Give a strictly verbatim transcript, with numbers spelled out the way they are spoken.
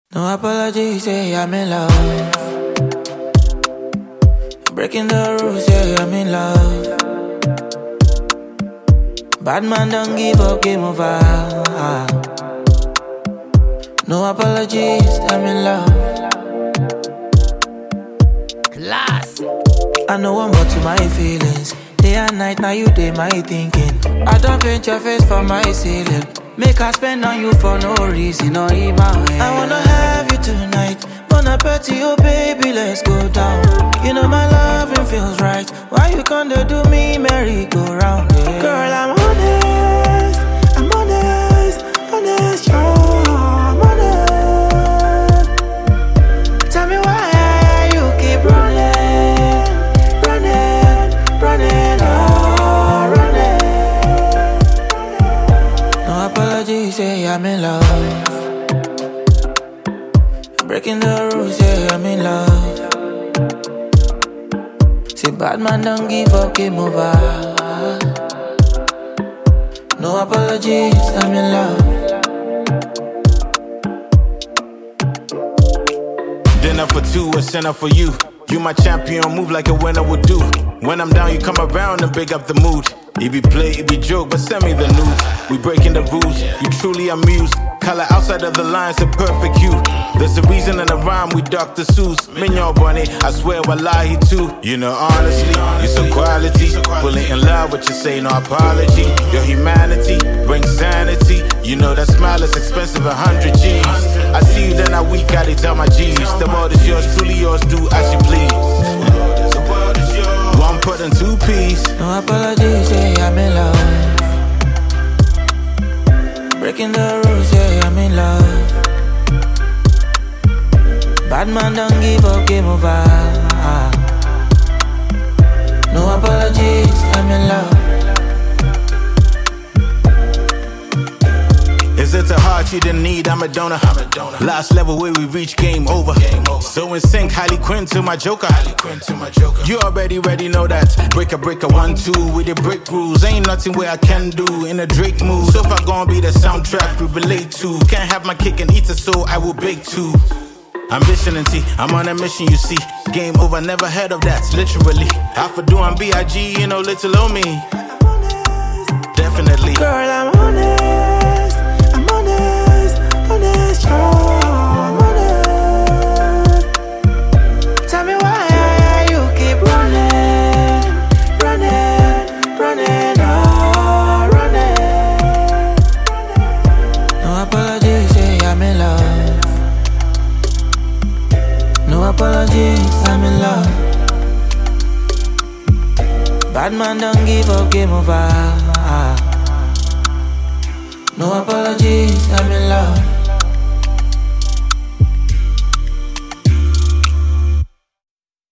No apologies, say I'm in love. Breaking the rules, say I'm in love. Bad man don't give up, game over. No apologies, I'm in love. Class. I know one more to my feelings. Day and night, now you day my thinking. I don't paint your face for my ceiling. Make her spend on you for no reason, or in my way. I wanna have you tonight. Wanna petty you, baby, let's go down. You know my loving feels right. Why you gonna do me merry-go-round? Yeah. Girl, I'm honest, I'm honest, honest, yeah, I'm honest. Tell me why you keep running, running, running, oh, running. No apologies, say I'm in love. Breaking the rules, say I'm in love. Say bad man don't give up, game over. No apologies, I'm in love. Dinner for two, a center for you. You my champion, move like a winner would do. When I'm down, you come around and break up the mood. It be play, it be joke, but send me the news. We breaking the rules, you truly amuse. Color outside of the lines, a perfect hue. There's a reason and a rhyme with Doctor Seuss. Mignon bunny, I swear wallahi too. You know honestly, you so quality. Fully in love with you, say no apology. Your humanity brings sanity. You know that smile is expensive, a hundred G's. I see you then I weak, I tell my G's. The world is yours, truly yours, do as you please. One put in two piece. No apologies, say I'm in love. Breaking the rules, yeah, I'm in love. Bad man don't give up, game over. No apologies, I'm in love. Is it a heart you didn't need? I'm a donor. I'm a donor. Last level where we reach, game over. Game over. So in sync, Harley Quinn to my Joker. Harley Quinn to my Joker. You already ready, know that. Break a break a one two with the break rules. Ain't nothing where I can do in a Drake mood. So far gonna be the soundtrack we relate to. Can't have my cake and eat it, so I will bake too. Ambition and T, I'm on a mission, you see. Game over, never heard of that, literally. Half a do I'm B I G, you know, little old me. Definitely. Girl, I'm honest, I'm honest, honest, yeah, I'm honest. Tell me why you keep running, running, running, oh, running. No apologies, say I'm in love. No apologies, I'm in love. Bad man don't give up, game over. No apologies.